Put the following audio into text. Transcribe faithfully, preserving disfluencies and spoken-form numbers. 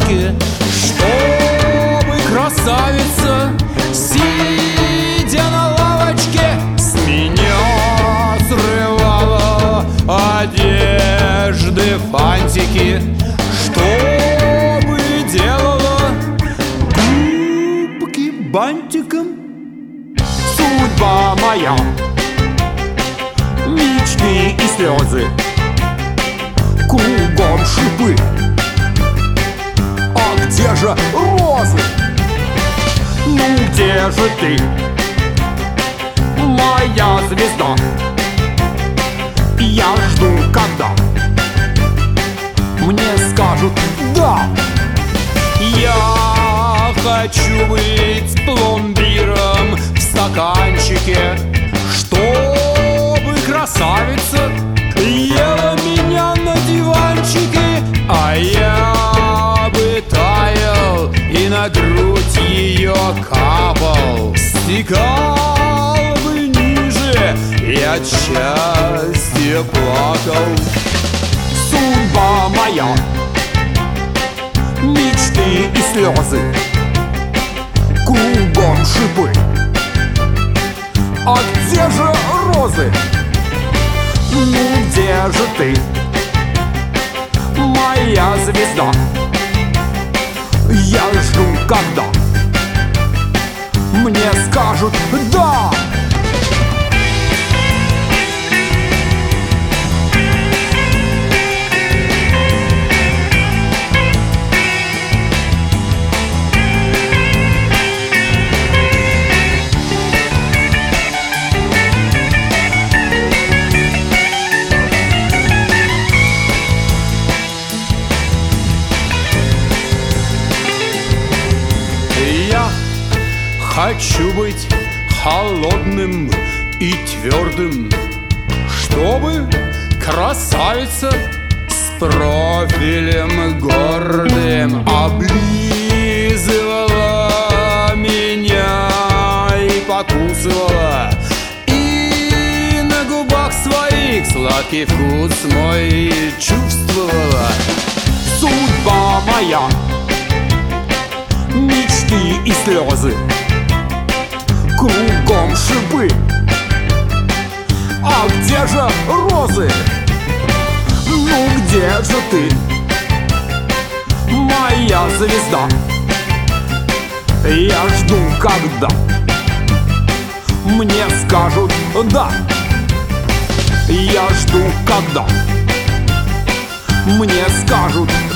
диванчике, чтобы красавица, сидя на лавочке, с меня срывала одежды фантики. Чтобы делала губки бантиком. Судьба моя, мечты и слезы, кругом шипы. А где же розы? Ну где же ты, моя звезда? Я жду, когда мне скажут «да». Я хочу быть пломбиром в стаканчике, чтобы красавица ела меня на диванчике, а я бы таял и на грудь ее капал, стекал бы ниже и от счастья плакал. Судьба моя, мечты и слезы, кругом шипы. А где же розы? Ну где же ты, моя звезда? Я жду, когда мне скажут «да». Хочу быть холодным и твердым, чтобы красавица с профилем гордым облизывала меня и покусывала, и на губах своих сладкий вкус мой чувствовала. Судьба моя, мечты и слезы, кругом шипы. А где же розы? Ну где же ты, моя звезда? Я жду, когда мне скажут «да». Я жду, когда мне скажут